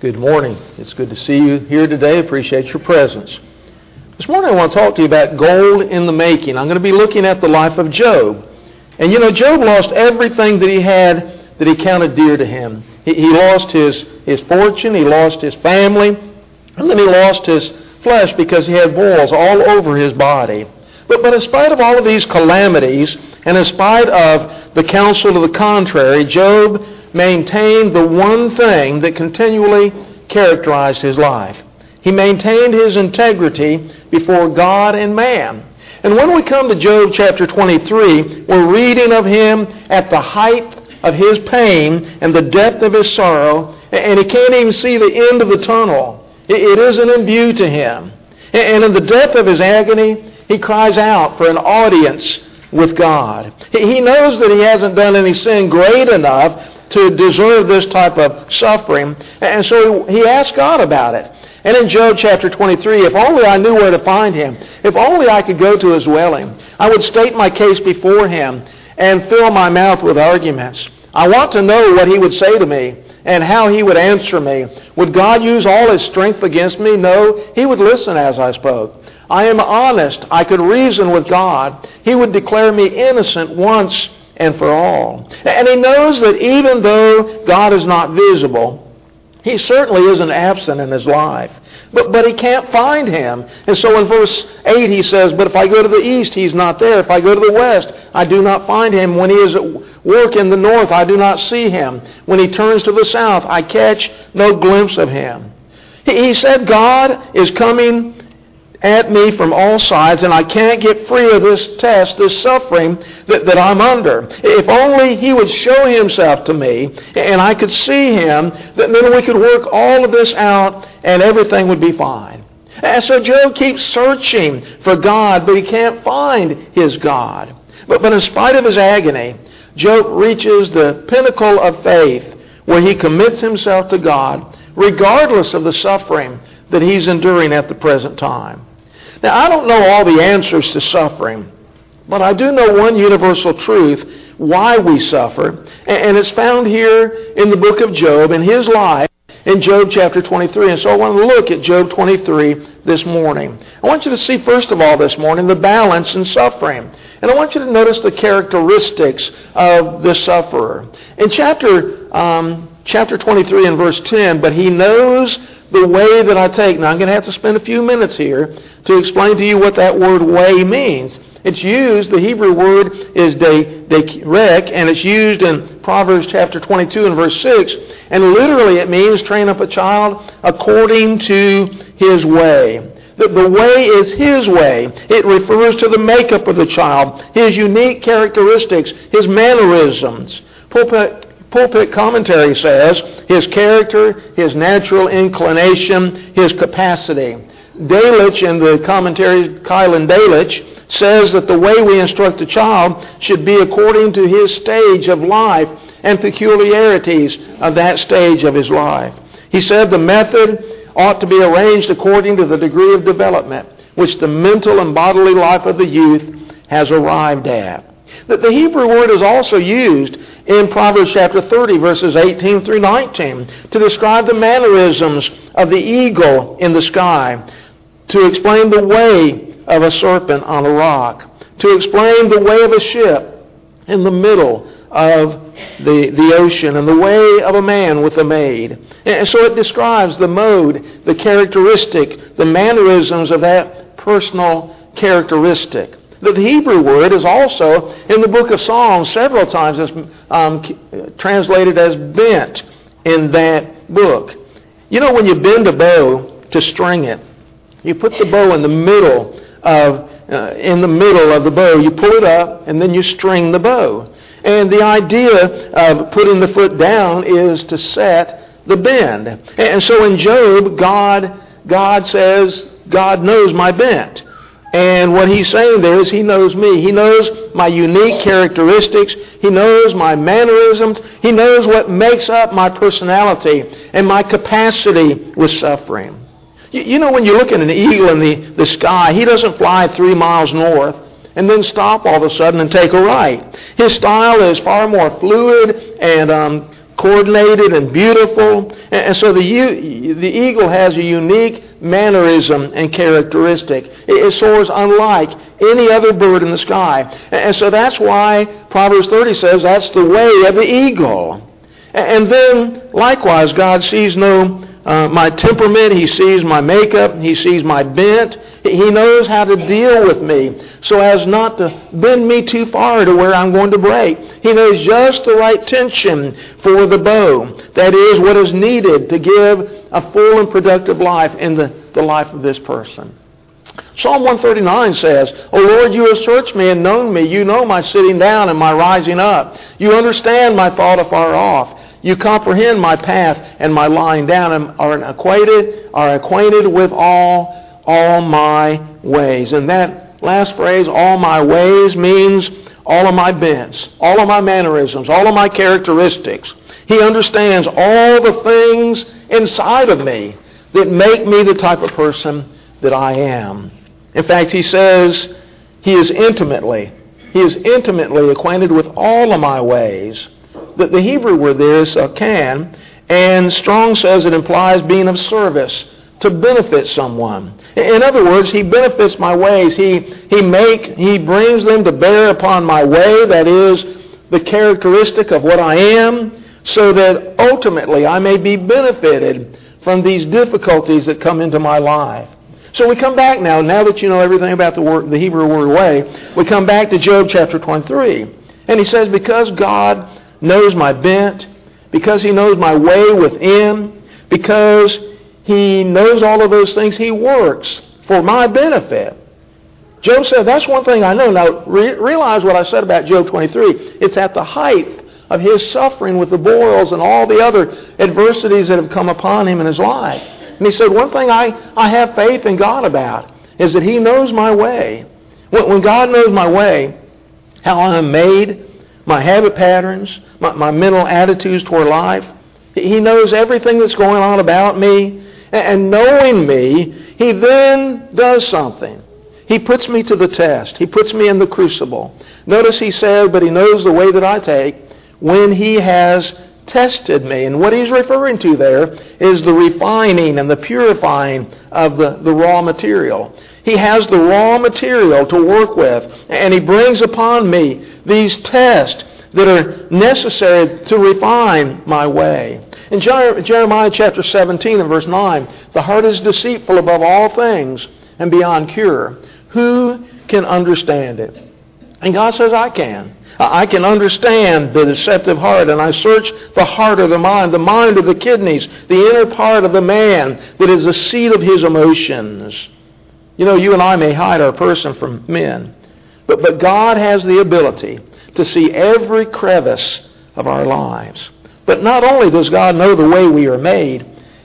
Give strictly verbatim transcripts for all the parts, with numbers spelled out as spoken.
Good morning. It's good to see you here today. Appreciate your presence. This morning I want to talk to you about gold in the making. I'm going to be looking at the life of Job. And you know, Job lost everything that he had that he counted dear to him. He, he lost his, his fortune, he lost his family, and then he lost his flesh because he had boils all over his body. But, but in spite of all of these calamities, and in spite of the counsel to the contrary, Job maintained the one thing that continually characterized his life. He maintained his integrity before God and man. And when we come to Job chapter twenty-three, we're reading of him at the height of his pain and the depth of his sorrow, and he can't even see the end of the tunnel. It isn't in view to him. And in the depth of his agony, he cries out for an audience with God. He knows that he hasn't done any sin great enough to deserve this type of suffering, and so he asks God about it. And in Job chapter twenty-three, if only I knew where to find him, if only I could go to his dwelling, I would state my case before him and fill my mouth with arguments. I want to know what he would say to me and how he would answer me. Would God use all his strength against me? No, he would listen as I spoke. I am honest. I could reason with God. He would declare me innocent once and for all. And he knows that even though God is not visible, he certainly isn't absent in his life. But, but he can't find him. And so in verse eight he says, but if I go to the east, he's not there. If I go to the west, I do not find him. When he is at work in the north, I do not see him. When he turns to the south, I catch no glimpse of him. He, he said, God is coming at me from all sides, and I can't get free of this test, this suffering that, that I'm under. If only he would show himself to me, and I could see him, then we could work all of this out, and everything would be fine. And so Job keeps searching for God, but he can't find his God. But, but in spite of his agony, Job reaches the pinnacle of faith, where he commits himself to God, regardless of the suffering that he's enduring at the present time. Now, I don't know all the answers to suffering, but I do know one universal truth, why we suffer, and it's found here in the book of Job, in his life, in Job chapter twenty-three. And so I want to look at Job twenty-three this morning. I want you to see, first of all, this morning, the balance in suffering. And I want you to notice the characteristics of the sufferer. In chapter, um, chapter twenty-three and verse ten, but he knows the way that I take. Now, I'm going to have to spend a few minutes here to explain to you what that word way means. It's used, the Hebrew word is de, derek, and it's used in Proverbs chapter twenty-two and verse six. And literally it means train up a child according to his way. The, the way is his way. It refers to the makeup of the child, his unique characteristics, his mannerisms. Pulpit Pulpit commentary says his character, his natural inclination, his capacity. Delitzsch, in the commentary, Kylan Delitzsch, says that the way we instruct a child should be according to his stage of life and peculiarities of that stage of his life. He said the method ought to be arranged according to the degree of development which the mental and bodily life of the youth has arrived at. That the Hebrew word is also used in Proverbs chapter thirty, verses eighteen through nineteen, to describe the mannerisms of the eagle in the sky, to explain the way of a serpent on a rock, to explain the way of a ship in the middle of the, the ocean, and the way of a man with a maid. And so it describes the mode, the characteristic, the mannerisms of that personal characteristic. The Hebrew word is also in the book of Psalms several times as, um, translated as bent in that book. You know, when you bend a bow to string it, you put the bow in the middle of uh, in the middle of the bow. You pull it up and then you string the bow. And the idea of putting the foot down is to set the bend. And so in Job, God God says, God knows my bent. And what he's saying there is he knows me. He knows my unique characteristics. He knows my mannerisms. He knows what makes up my personality and my capacity with suffering. You, you know, when you look at an eagle in the, the sky, he doesn't fly three miles north and then stop all of a sudden and take a right. His style is far more fluid and um, coordinated and beautiful. And so the, the eagle has a unique mannerism and characteristic. It soars unlike any other bird in the sky. And so that's why Proverbs thirty says that's the way of the eagle. And then, likewise, God sees no uh, my temperament. He sees my makeup. He sees my bent. He knows how to deal with me so as not to bend me too far to where I'm going to break. He knows just the right tension for the bow. That is what is needed to give a full and productive life in the, the life of this person. Psalm one thirty-nine says, O Lord, you have searched me and known me. You know my sitting down and my rising up. You understand my thought afar off. You comprehend my path and my lying down, and are acquainted, are acquainted with all, all my ways. And that last phrase, all my ways, means all of my bents, all of my mannerisms, all of my characteristics. He understands all the things inside of me that make me the type of person that I am. In fact, he says he is intimately, he is intimately acquainted with all of my ways. The, the Hebrew word there is akan, and Strong says it implies being of service, to benefit someone. In other words, he benefits my ways. He, he, make, he brings them to bear upon my way, that is, the characteristic of what I am, so that ultimately I may be benefited from these difficulties that come into my life. So we come back now, now that you know everything about the, word, the Hebrew word way, we come back to Job chapter twenty-three. And he says, because God knows my bent, because he knows my way within, because he knows all of those things, he works for my benefit. Job said, that's one thing I know. Now, re- realize what I said about Job twenty-three. It's at the height of his suffering with the boils and all the other adversities that have come upon him in his life. And he said, one thing I, I have faith in God about is that he knows my way. When, when God knows my way, how I'm made, my habit patterns, my, my mental attitudes toward life, he knows everything that's going on about me. And knowing me, he then does something. He puts me to the test. He puts me in the crucible. Notice he said, but he knows the way that I take when he has tested me. And what he's referring to there is the refining and the purifying of the, the raw material. He has the raw material to work with, and he brings upon me these tests that are necessary to refine my way. In Jeremiah chapter seventeen and verse nine, the heart is deceitful above all things and beyond cure. Who can understand it? And God says, I can. I can understand the deceptive heart, and I search the heart of the mind, the mind of the kidneys, the inner part of the man that is the seat of his emotions. You know, you and I may hide our person from men, but, but God has the ability to see every crevice of our lives. But not only does God know the way we are made,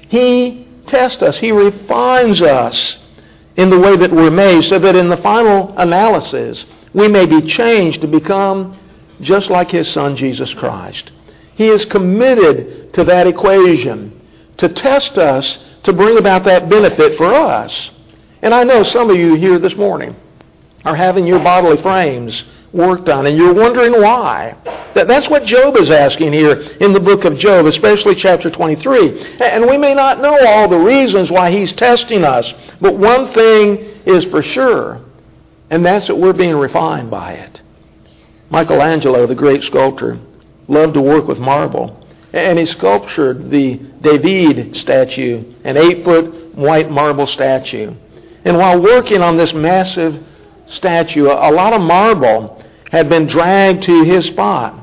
he tests us, he refines us in the way that we're made, so that in the final analysis, we may be changed to become just like his Son, Jesus Christ. He is committed to that equation, to test us, to bring about that benefit for us. And I know some of you here this morning are having your bodily frames worked on, and you're wondering why. That, that's what Job is asking here in the book of Job, especially chapter twenty-three. And we may not know all the reasons why he's testing us, but one thing is for sure, and that's that we're being refined by it. Michelangelo, the great sculptor, loved to work with marble, and he sculptured the David statue, an eight-foot white marble statue. And while working on this massive statue, a lot of marble had been dragged to his spot,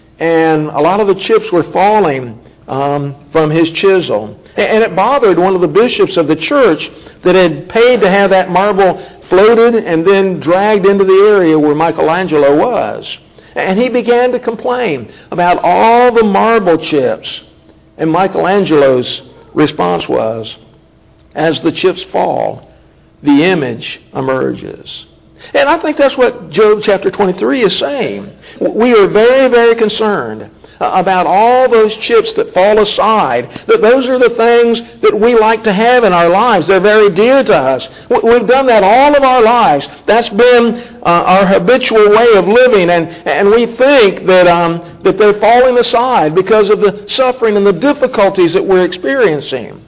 and a lot of the chips were falling um, from his chisel. And it bothered one of the bishops of the church that had paid to have that marble floated and then dragged into the area where Michelangelo was. And he began to complain about all the marble chips. And Michelangelo's response was, as the chips fall, the image emerges. And I think that's what Job chapter twenty-three is saying. We are very, very concerned about all those chips that fall aside, that those are the things that we like to have in our lives. They're very dear to us. We've done that all of our lives. That's been uh, our habitual way of living, and, and we think that, um, that they're falling aside because of the suffering and the difficulties that we're experiencing.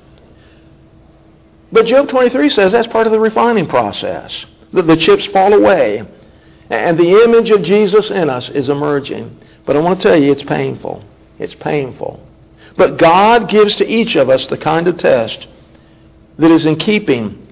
But Job twenty-three says that's part of the refining process, that the chips fall away, and the image of Jesus in us is emerging. But I want to tell you, it's painful. It's painful. But God gives to each of us the kind of test that is in keeping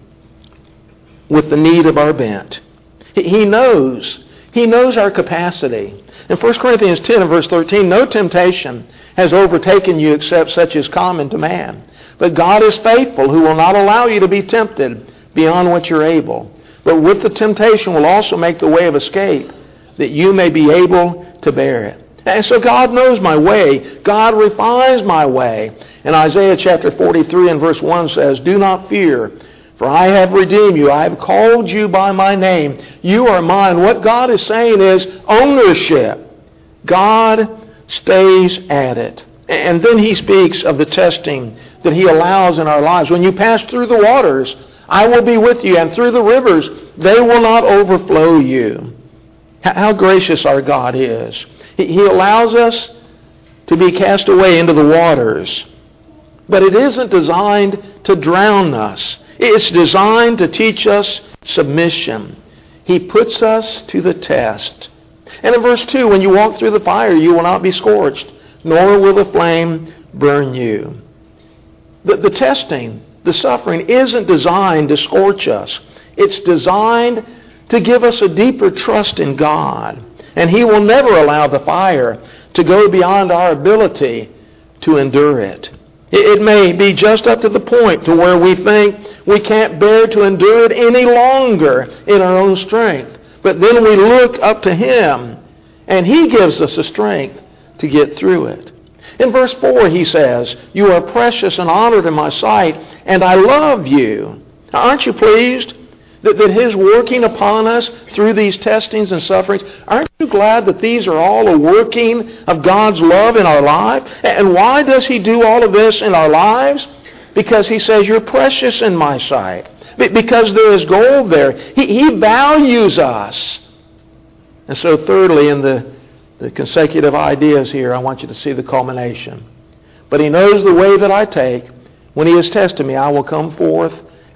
with the need of our bent. He knows. He knows our capacity. In First Corinthians ten and verse thirteen, no temptation has overtaken you except such as common to man. But God is faithful, who will not allow you to be tempted beyond what you're able. But with the temptation will also make the way of escape, that you may be able to bear it. And so God knows my way. God refines my way. And Isaiah chapter forty-three and verse one says, do not fear, for I have redeemed you. I have called you by my name. You are mine. What God is saying is ownership. God stays at it. And then he speaks of the testing that he allows in our lives. When you pass through the waters, I will be with you, and through the rivers, they will not overflow you. How gracious our God is. He allows us to be cast away into the waters. But it isn't designed to drown us. It's designed to teach us submission. He puts us to the test. And in verse two, when you walk through the fire, you will not be scorched, nor will the flame burn you. The, the testing, the suffering, isn't designed to scorch us. It's designed to give us a deeper trust in God. And He will never allow the fire to go beyond our ability to endure it. It, it may be just up to the point to where we think we can't bear to endure it any longer in our own strength. But then we look up to Him, and He gives us the strength to get through it. In verse four, he says, you are precious and honored in my sight, and I love you. Now, aren't you pleased that, that His working upon us through these testings and sufferings? Aren't you glad that these are all a working of God's love in our life? And why does He do all of this in our lives? Because He says, you're precious in my sight. Because there is gold there. He, he values us. And so thirdly, in the The consecutive ideas here, I want you to see the culmination. But He knows the way that I take. When He has tested me, I will come forth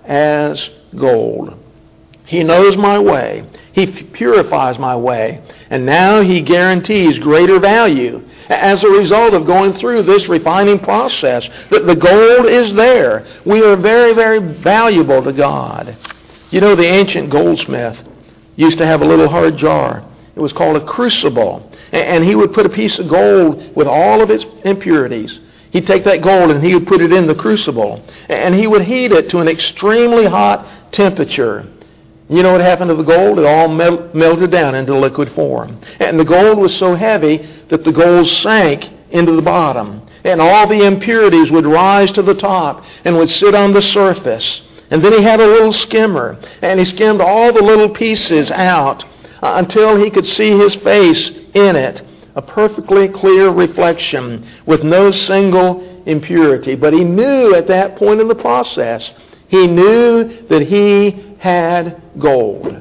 as gold. He knows my way. He purifies my way. And now He guarantees greater value as a result of going through this refining process. That the gold is there. We are very, very valuable to God. You know, the ancient goldsmith used to have a little hard jar. It was called a crucible. And he would put a piece of gold with all of its impurities. He'd take that gold and he would put it in the crucible. And he would heat it to an extremely hot temperature. You know what happened to the gold? It all mel- melted down into liquid form. And the gold was so heavy that the gold sank into the bottom. And all the impurities would rise to the top and would sit on the surface. And then he had a little skimmer. And he skimmed all the little pieces out until he could see his face in it, a perfectly clear reflection with no single impurity. But he knew at that point in the process, he knew that he had gold.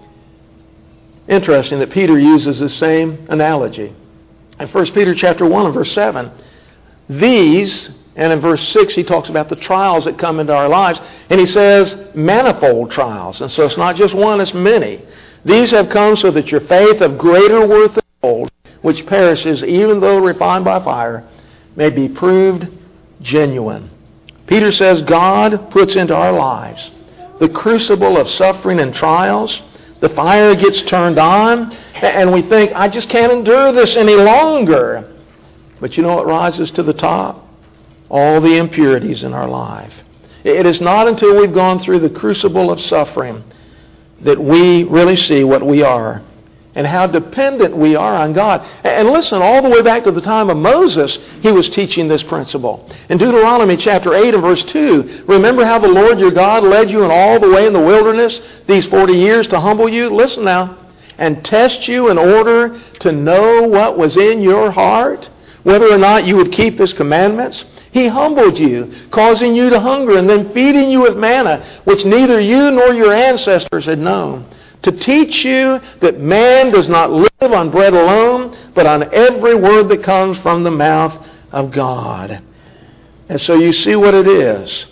Interesting that Peter uses the same analogy. In First Peter chapter one and verse seven, these, and in verse six he talks about the trials that come into our lives, and he says manifold trials. And so it's not just one, it's many. These have come so that your faith of greater worth than gold, which perishes even though refined by fire, may be proved genuine. Peter says God puts into our lives the crucible of suffering and trials. The fire gets turned on, and we think, I just can't endure this any longer. But you know what rises to the top? All the impurities in our life. It is not until we've gone through the crucible of suffering that we really see what we are and how dependent we are on God. And listen, all the way back to the time of Moses, he was teaching this principle. In Deuteronomy chapter eight and verse two, remember how the Lord your God led you in all the way in the wilderness these forty years to humble you? Listen now. And test you in order to know what was in your heart, whether or not you would keep His commandments. He humbled you, causing you to hunger, and then feeding you with manna, which neither you nor your ancestors had known, to teach you that man does not live on bread alone, but on every word that comes from the mouth of God. And so you see what it is.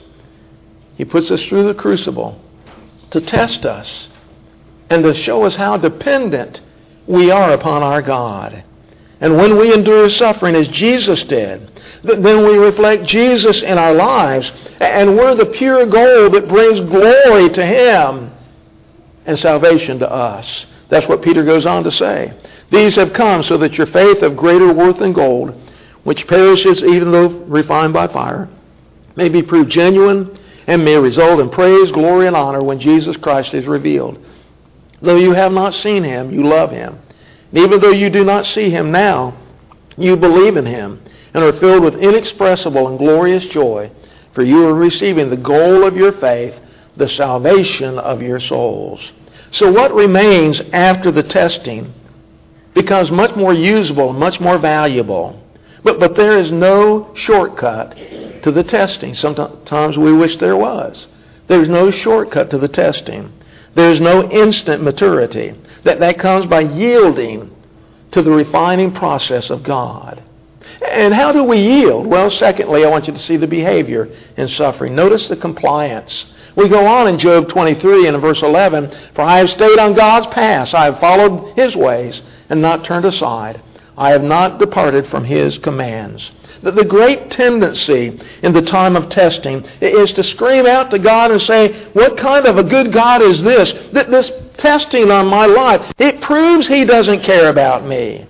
He puts us through the crucible to test us and to show us how dependent we are upon our God. And when we endure suffering as Jesus did, then we reflect Jesus in our lives, and we're the pure gold that brings glory to Him and salvation to us. That's what Peter goes on to say. These have come so that your faith of greater worth than gold, which perishes even though refined by fire, may be proved genuine and may result in praise, glory, and honor when Jesus Christ is revealed. Though you have not seen Him, you love Him. And even though you do not see Him now, you believe in Him and are filled with inexpressible and glorious joy, for you are receiving the goal of your faith, the salvation of your souls. So what remains after the testing becomes much more usable, much more valuable. But, but there is no shortcut to the testing. Sometimes we wish there was. There's no shortcut to the testing. There's no instant maturity. That, that comes by yielding to the refining process of God. And how do we yield? Well, secondly, I want you to see the behavior in suffering. Notice the compliance. We go on in Job twenty-three and in verse eleven, for I have stayed on God's paths. I have followed His ways and not turned aside. I have not departed from His commands. The, the great tendency in the time of testing is to scream out to God and say, what kind of a good God is this? This testing on my life, it proves He doesn't care about me.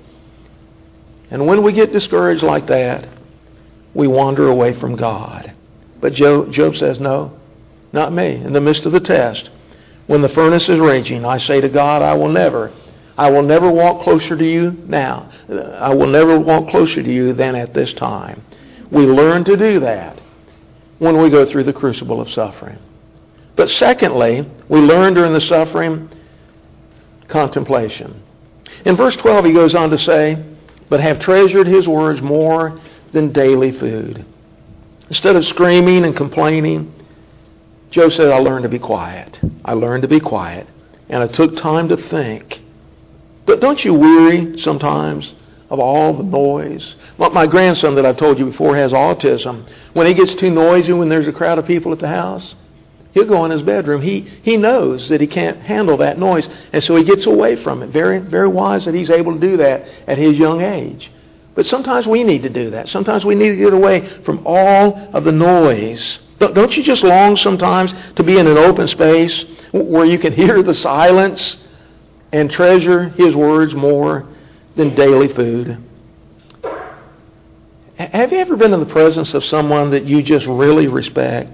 And when we get discouraged like that, we wander away from God. But Job, Job says, no, not me. In the midst of the test, when the furnace is raging, I say to God, I will never, I will never walk closer to you now. I will never walk closer to you than at this time. We learn to do that when we go through the crucible of suffering. But secondly, we learn during the suffering contemplation. In verse twelve, he goes on to say, but have treasured His words more than daily food. Instead of screaming and complaining, Job said, I learned to be quiet. I learned to be quiet. And I took time to think. But don't you weary sometimes of all the noise? Well, my grandson that I've told you before has autism. When he gets too noisy, when there's a crowd of people at the house, he'll go in his bedroom. He he knows that he can't handle that noise, and so he gets away from it. Very, very wise that he's able to do that at his young age. But sometimes we need to do that. Sometimes we need to get away from all of the noise. Don't you just long sometimes to be in an open space where you can hear the silence and treasure His words more than daily food? Have you ever been in the presence of someone that you just really respect?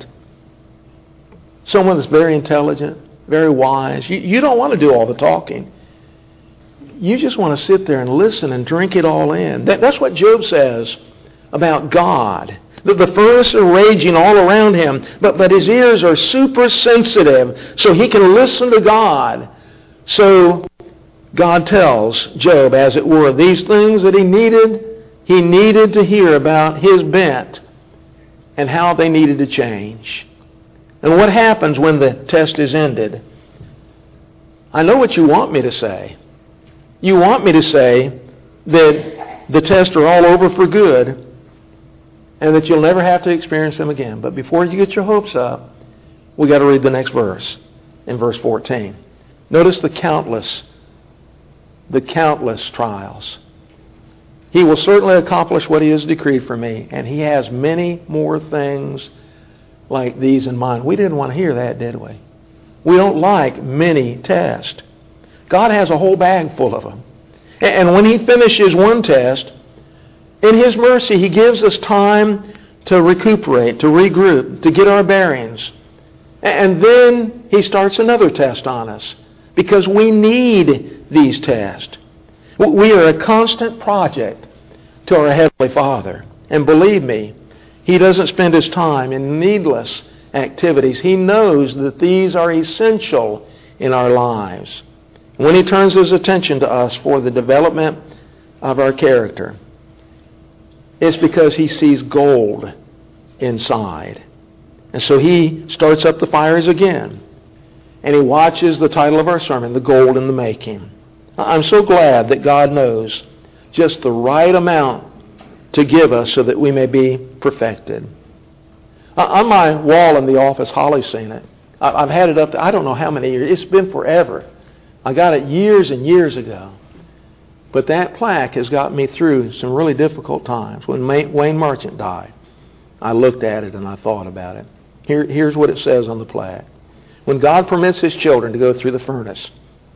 Someone that's very intelligent, very wise. You, you don't want to do all the talking. You just want to sit there and listen and drink it all in. That, that's what Job says about God. The, the furnace is raging all around him, but, but his ears are super sensitive so he can listen to God. So God tells Job, as it were, these things that he needed, he needed to hear about his bent and how they needed to change. And what happens when the test is ended? I know what you want me to say. You want me to say that the tests are all over for good and that you'll never have to experience them again. But before you get your hopes up, we got to read the next verse, in verse fourteen. Notice the countless, the countless trials. He will certainly accomplish what He has decreed for me, and He has many more things like these in mind. We didn't want to hear that, did we? We don't like many tests. God has a whole bag full of them. And when He finishes one test, in His mercy, He gives us time to recuperate, to regroup, to get our bearings. And then He starts another test on us, because we need these tests. We are a constant project to our Heavenly Father. And believe me, He doesn't spend His time in needless activities. He knows that these are essential in our lives. When He turns His attention to us for the development of our character, it's because He sees gold inside. And so He starts up the fires again. And He watches the title of our sermon, The Gold in the Making. I'm so glad that God knows just the right amount to give us so that we may be perfected. On my wall in the office, Holly's seen it. I've had it up to I don't know how many years. It's been forever. I got it years and years ago. But that plaque has got me through some really difficult times. When Wayne Marchant died, I looked at it and I thought about it. Here, here's what it says on the plaque. When God permits His children to go through the furnace,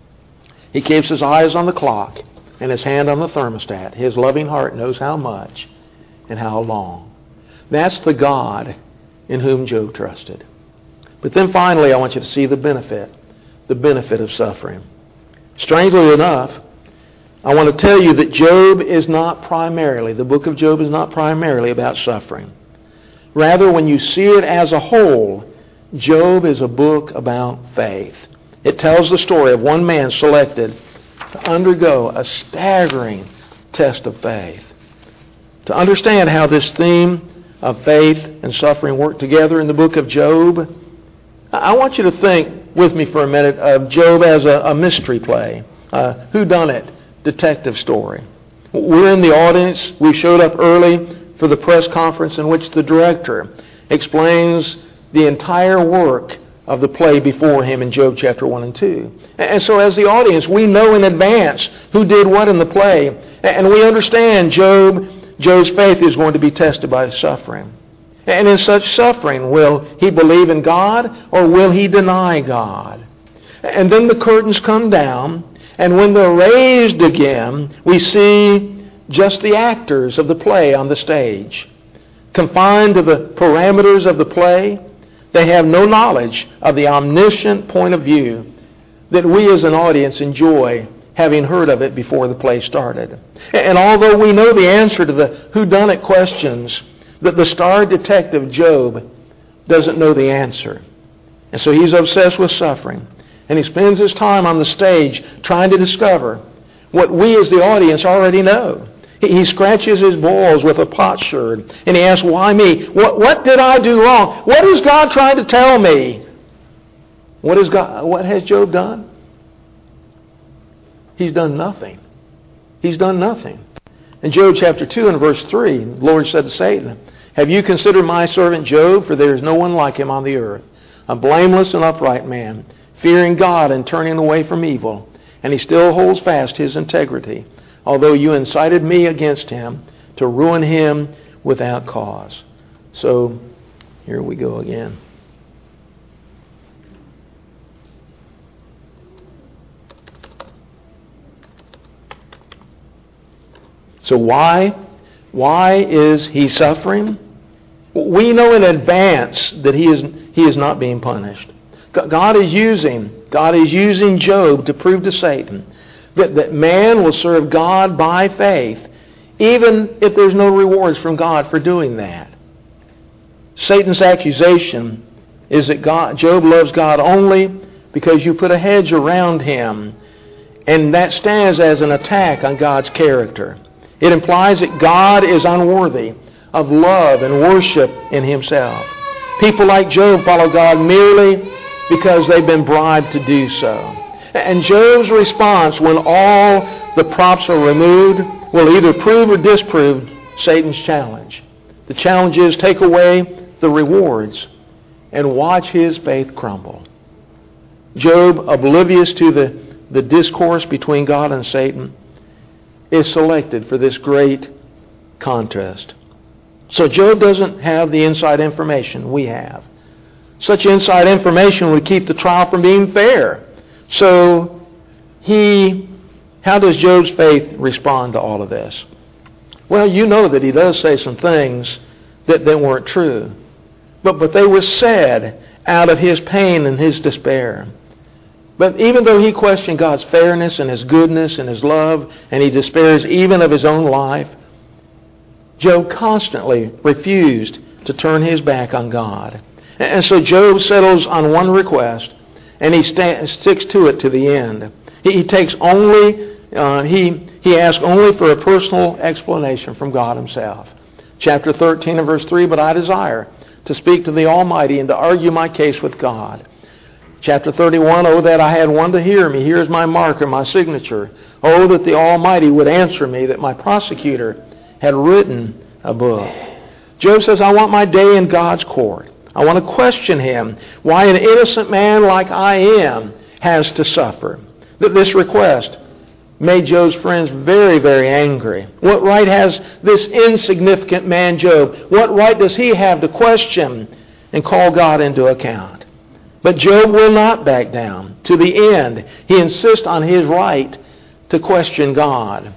He keeps His eyes on the clock and His hand on the thermostat. His loving heart knows how much and how long. That's the God in whom Job trusted. But then finally, I want you to see the benefit, the benefit of suffering. Strangely enough, I want to tell you that Job is not primarily, the book of Job is not primarily about suffering. Rather, when you see it as a whole, Job is a book about faith. It tells the story of one man selected to undergo a staggering test of faith. To understand how this theme of faith and suffering work together in the book of Job, I want you to think with me for a minute of Job as a, a mystery play, a whodunit detective story. We're in the audience. We showed up early for the press conference in which the director explains the entire work of the play before him in Job chapter one and two. And so as the audience, we know in advance who did what in the play. And we understand Job, Job's faith is going to be tested by suffering. And in such suffering, will he believe in God or will he deny God? And then the curtains come down, and when they're raised again, we see just the actors of the play on the stage. Confined to the parameters of the play, they have no knowledge of the omniscient point of view that we as an audience enjoy having heard of it before the play started. And although we know the answer to the whodunit questions, that the star detective Job doesn't know the answer. And so he's obsessed with suffering. And he spends his time on the stage trying to discover what we as the audience already know. He scratches his balls with a potsherd and he asks, why me? What, what did I do wrong? What is God trying to tell me? What is God? What has Job done? He's done nothing. He's done nothing. In Job chapter two and verse three, the Lord said to Satan, have you considered my servant Job? For there is no one like him on the earth, a blameless and upright man, fearing God and turning away from evil. And he still holds fast his integrity, although you incited me against him to ruin him without cause. So, here we go again. So why? Why is he suffering? We know in advance that he is, he is not being punished. God is using, God is using Job to prove to Satan that, that man will serve God by faith, even if there's no rewards from God for doing that. Satan's accusation is that God, Job loves God only because you put a hedge around him, and that stands as an attack on God's character. It implies that God is unworthy of love and worship in himself. People like Job follow God merely because they've been bribed to do so. And Job's response when all the props are removed will either prove or disprove Satan's challenge. The challenge is take away the rewards and watch his faith crumble. Job, oblivious to the, the discourse between God and Satan, is selected for this great contest. So Job doesn't have the inside information we have. Such inside information would keep the trial from being fair. So he, how does Job's faith respond to all of this? Well, you know that he does say some things that, that weren't true. But, but they were said out of his pain and his despair. But even though he questioned God's fairness and His goodness and His love, and he despairs even of his own life, Job constantly refused to turn his back on God. And so Job settles on one request, and he sta- sticks to it to the end. He, he takes only, uh, he, he asks only for a personal explanation from God Himself. Chapter thirteen and verse three, but I desire to speak to the Almighty and to argue my case with God. Chapter thirty-one, oh, that I had one to hear me. Here's my marker, my signature. Oh, that the Almighty would answer me, that my prosecutor had written a book. Job says, I want my day in God's court. I want to question Him why an innocent man like I am has to suffer. This request made Job's friends very, very angry. What right has this insignificant man Job? What right does he have to question and call God into account? But Job will not back down. To the end, he insists on his right to question God.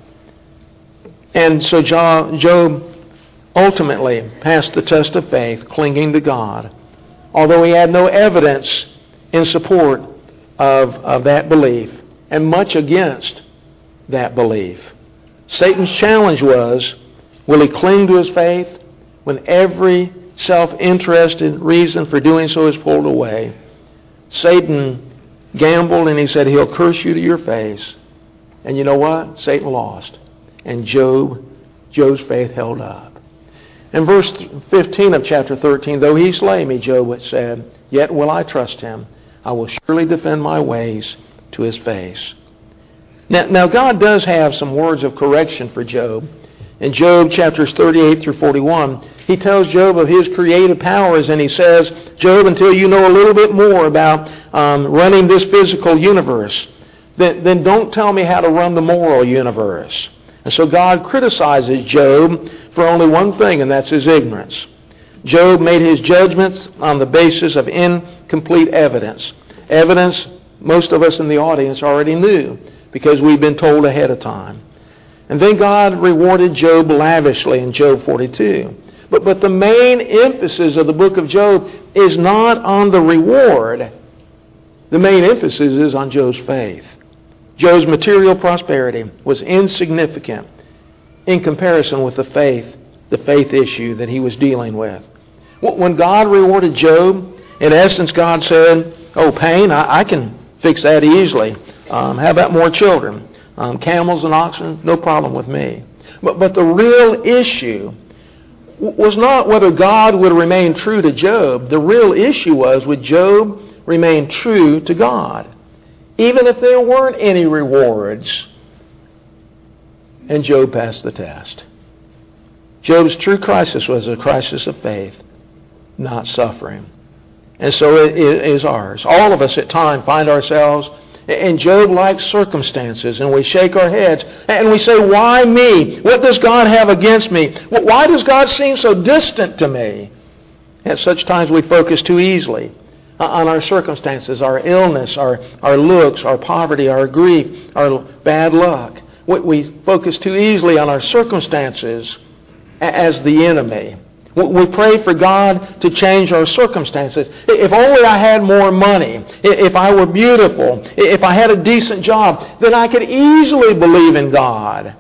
And so Job ultimately passed the test of faith, clinging to God, although he had no evidence in support of, of that belief, and much against that belief. Satan's challenge was, will he cling to his faith when every self-interested reason for doing so is pulled away? Satan gambled and he said, he'll curse you to your face. And you know what? Satan lost. And Job, Job's faith held up. In verse fifteen of chapter thirteen, though he slay me, Job said, yet will I trust him. I will surely defend my ways to his face. Now, now God does have some words of correction for Job. In Job chapters thirty-eight through forty-one, he tells Job of his creative powers, and he says, Job, until you know a little bit more about um, running this physical universe, then, then don't tell me how to run the moral universe. And so God criticizes Job for only one thing, and that's his ignorance. Job made his judgments on the basis of incomplete evidence. Evidence most of us in the audience already knew because we've been told ahead of time. And then God rewarded Job lavishly in Job forty-two. But, but the main emphasis of the book of Job is not on the reward. The main emphasis is on Job's faith. Job's material prosperity was insignificant in comparison with the faith, the faith issue that he was dealing with. When God rewarded Job, in essence, God said, oh, pain, I, I can fix that easily. Um, how about more children? Um, camels and oxen, no problem with me. But, but the real issue was not whether God would remain true to Job. The real issue was, would Job remain true to God? Even if there weren't any rewards. And Job passed the test. Job's true crisis was a crisis of faith, not suffering. And so it is ours. All of us at times find ourselves in Job-like circumstances, and we shake our heads and we say, why me? What does God have against me? Why does God seem so distant to me? At such times we focus too easily on our circumstances, our illness, our, our looks, our poverty, our grief, our bad luck. We, we focus too easily on our circumstances as the enemy. We pray for God to change our circumstances. If only I had more money, if I were beautiful, if I had a decent job, then I could easily believe in God.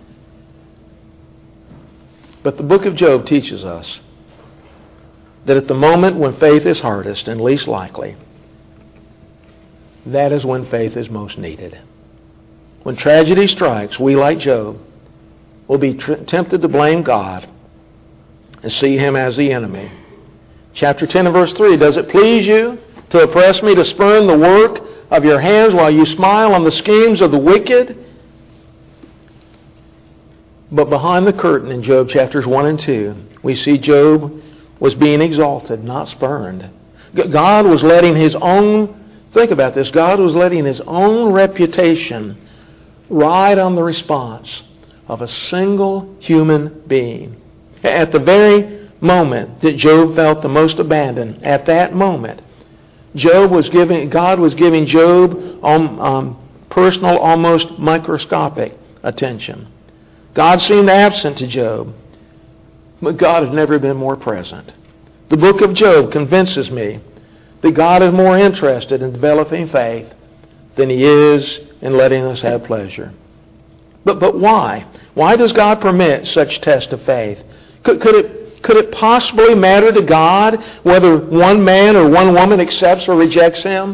But the book of Job teaches us that at the moment when faith is hardest and least likely, that is when faith is most needed. When tragedy strikes, we, like Job, will be tr- tempted to blame God and see Him as the enemy. Chapter ten and verse three, does it please you to oppress me, to spurn the work of your hands while you smile on the schemes of the wicked? But behind the curtain in Job chapters one and two, we see Job was being exalted, not spurned. God was letting His own, think about this, God was letting His own reputation ride on the response of a single human being. At the very moment that Job felt the most abandoned, at that moment, Job was giving, God was giving Job um, um, personal, almost microscopic attention. God seemed absent to Job, but God has never been more present. The book of Job convinces me that God is more interested in developing faith than He is in letting us have pleasure. But but why? Why does God permit such test of faith? Could, could it could it possibly matter to God whether one man or one woman accepts or rejects Him?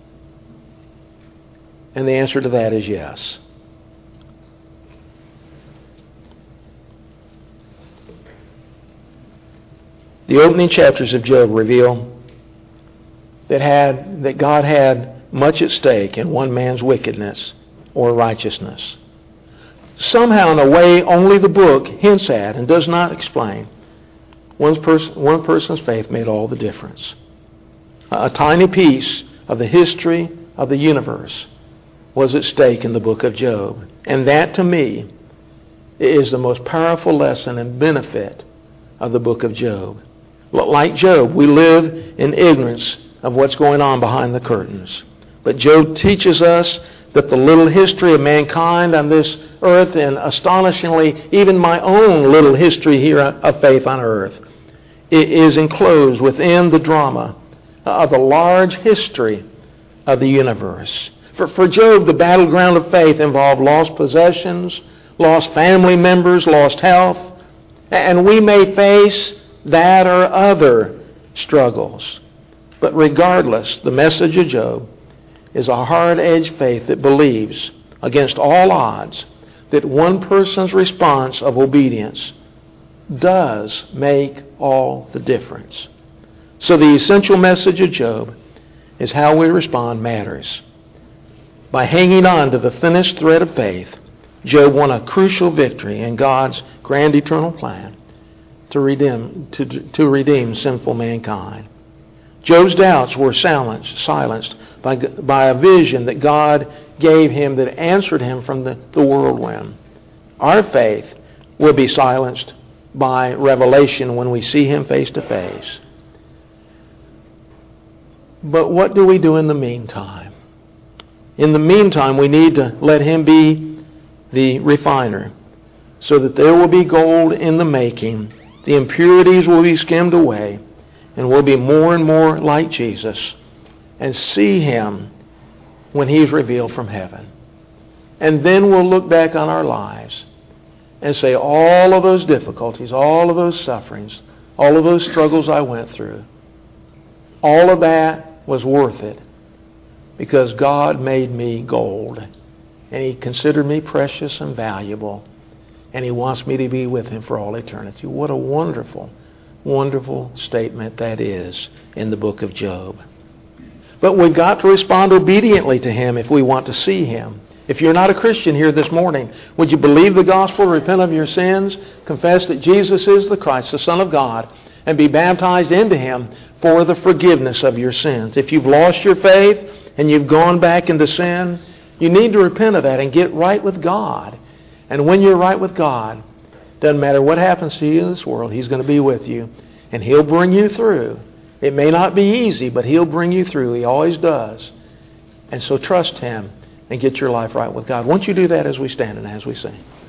And the answer to that is yes. The opening chapters of Job reveal that had that God had much at stake in one man's wickedness or righteousness. Somehow, in a way only the book hints at and does not explain, one, pers- one person's faith made all the difference. A, a tiny piece of the history of the universe was at stake in the book of Job. And that, to me, is the most powerful lesson and benefit of the book of Job. Like Job, we live in ignorance of what's going on behind the curtains. But Job teaches us that the little history of mankind on this earth, and astonishingly, even my own little history here of faith on earth, is enclosed within the drama of the large history of the universe. For, for Job, the battleground of faith involved lost possessions, lost family members, lost health, and we may face that or other struggles. But regardless, the message of Job is a hard-edged faith that believes, against all odds, that one person's response of obedience does make all the difference. So the essential message of Job is how we respond matters. By hanging on to the thinnest thread of faith, Job won a crucial victory in God's grand eternal plan to redeem, to, to redeem sinful mankind. Job's doubts were silenced, silenced by, by a vision that God gave him that answered him from the, the whirlwind. Our faith will be silenced by revelation when we see Him face to face. But what do we do in the meantime? In the meantime, we need to let Him be the refiner so that there will be gold in the making. The impurities will be skimmed away, and we'll be more and more like Jesus and see Him when He's revealed from heaven. And then we'll look back on our lives and say, all of those difficulties, all of those sufferings, all of those struggles I went through, all of that was worth it because God made me gold. And He considered me precious and valuable. And He wants me to be with Him for all eternity. What a wonderful, wonderful statement that is in the book of Job. But we've got to respond obediently to Him if we want to see Him. If you're not a Christian here this morning, would you believe the gospel, repent of your sins, confess that Jesus is the Christ, the Son of God, and be baptized into Him for the forgiveness of your sins? If you've lost your faith and you've gone back into sin, you need to repent of that and get right with God. And when you're right with God, doesn't matter what happens to you in this world, He's going to be with you, and He'll bring you through. It may not be easy, but He'll bring you through. He always does. And so trust Him and get your life right with God. Won't you do that as we stand and as we sing?